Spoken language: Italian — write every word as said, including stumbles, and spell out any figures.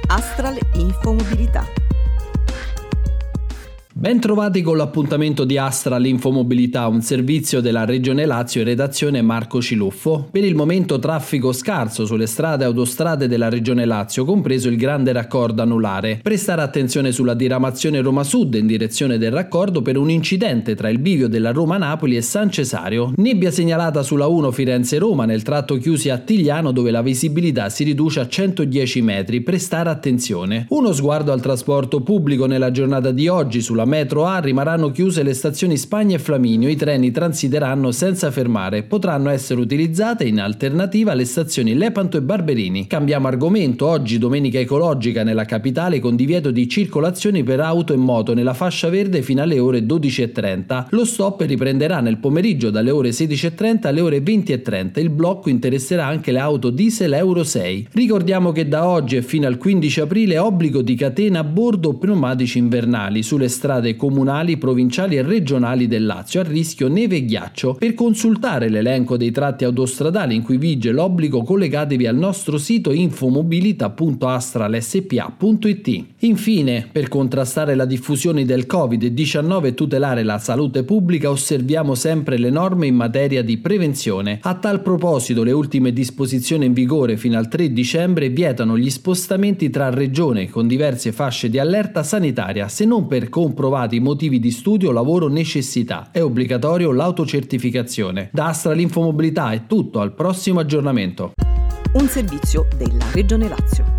Astral Infomobilità. Ben trovati con l'appuntamento di Astral Infomobilità, un servizio della Regione Lazio, in redazione Marco Ciluffo. Per il momento traffico scarso sulle strade e autostrade della Regione Lazio, compreso il grande raccordo anulare. Prestare attenzione sulla diramazione Roma Sud in direzione del raccordo per un incidente tra il bivio della Roma-Napoli e San Cesario. Nebbia segnalata sulla uno Firenze-Roma nel tratto chiusi a Tigliano, dove la visibilità si riduce a centodieci metri. Prestare attenzione. Uno sguardo al trasporto pubblico nella giornata di oggi. Sulla metro A rimarranno chiuse le stazioni Spagna e Flaminio, i treni transiteranno senza fermare, potranno essere utilizzate in alternativa le stazioni Lepanto e Barberini. Cambiamo argomento, oggi domenica ecologica nella capitale con divieto di circolazione per auto e moto nella fascia verde fino alle ore dodici e trenta. Lo stop riprenderà nel pomeriggio dalle ore sedici e trenta alle ore venti e trenta. Il blocco interesserà anche le auto diesel Euro sei. Ricordiamo che da oggi e fino al quindici aprile obbligo di catena a bordo pneumatici invernali sulle strade comunali, provinciali e regionali del Lazio, a rischio neve e ghiaccio. Per consultare l'elenco dei tratti autostradali in cui vige l'obbligo, collegatevi al nostro sito infomobilità punto astralspa punto it. Infine, per contrastare la diffusione del covid diciannove e tutelare la salute pubblica, osserviamo sempre le norme in materia di prevenzione. A tal proposito, le ultime disposizioni in vigore fino al tre dicembre vietano gli spostamenti tra regione con diverse fasce di allerta sanitaria, se non per comprovati motivi di studio, lavoro o necessità. È obbligatorio l'autocertificazione. Da Astral Infomobilità è tutto, al prossimo aggiornamento. Un servizio della Regione Lazio.